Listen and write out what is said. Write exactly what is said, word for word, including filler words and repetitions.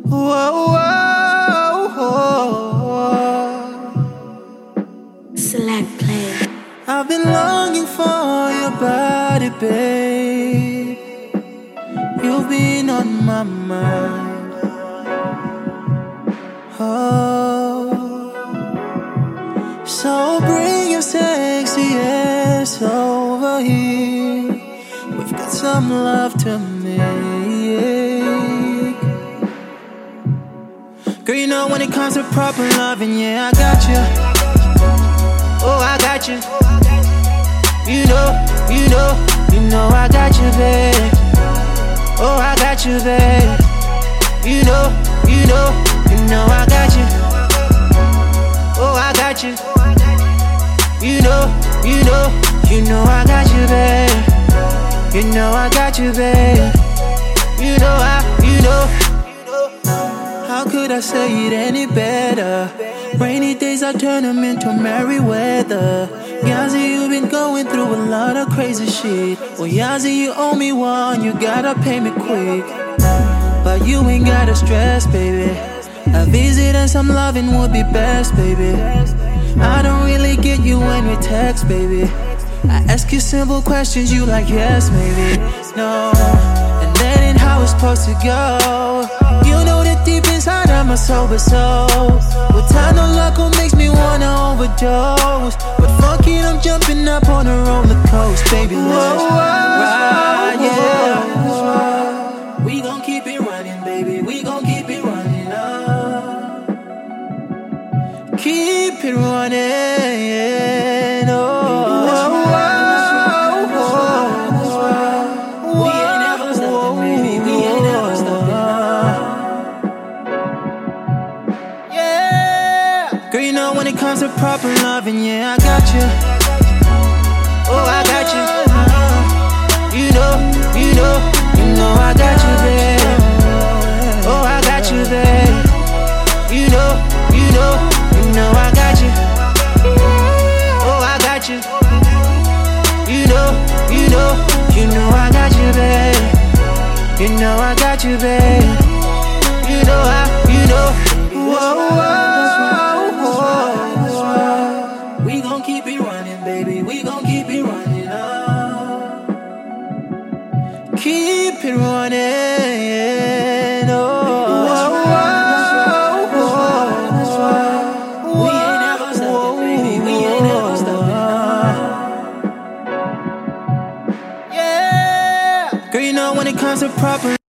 Whoa, whoa, whoa. Select play. I've been longing for your body, babe. You've been on my mind. Oh, so bring your sexy ass over here. We've got some love to make. Girl, you know when it comes to proper loving, yeah, I got you. Oh, I got you. You know, you know, you know I got you, babe. Oh, I got you, babe. You know, you know, you know I got you. Oh, I got you. You know, you know, you know I got you, babe. You know I got you, babe. You know I, you know. How could I say it any better? Rainy days I turn them into merry weather. Yazzie, you've been going through a lot of crazy shit. Well, Yazzie, you owe me one, you gotta pay me quick. But you ain't gotta stress, baby. A visit and some loving would be best, baby. I don't really get you when we text, baby. I ask you simple questions, you like yes, maybe no. And that ain't how it's supposed to go. You know that deep inside I'm a sober soul. With time, no luck, what makes me wanna overdose. But fuck it, I'm jumping up on a roller coaster, baby. Let's ride, yeah. We gon' keep it running, baby. We gon' keep it running up. Keep it running, oh. Girl, you know when it comes to proper loving, yeah, I got you. Oh, I got you. You know, you know, you know I got you, babe. Oh, I got you, babe. You know, you know, you know I got you. Oh, I got you. You know, you know, you know I got you, babe. You know I got you, babe. You know I, you know. Whoa, whoa. We gon' keep it running, baby. We gon' keep it running up. Keep it running, oh. We ain't never stopping, baby. We ain't never stopping. Yeah. Girl, you know when it comes to proper